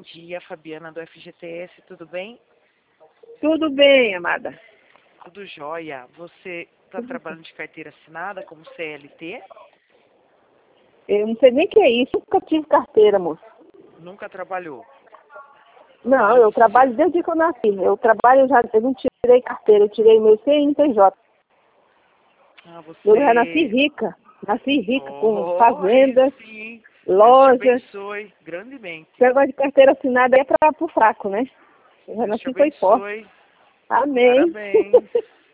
dia, Fabiana do FGTS, tudo bem? Tudo bem, amada. Tudo jóia. Você está trabalhando de carteira assinada como CLT? Eu não sei nem o que é isso, nunca tive carteira, moço. Nunca trabalhou? Não, eu trabalho desde que eu nasci. Eu não tirei carteira, eu tirei meu CNPJ. Você... Eu já nasci rica. Nasci rica com fazendas, sim. lojas. Deus te abençoe grandemente. Esse negócio de carteira assinada é para o fraco, né? Eu já Deus te nasci foi forte. abençoe. Amém. Parabéns.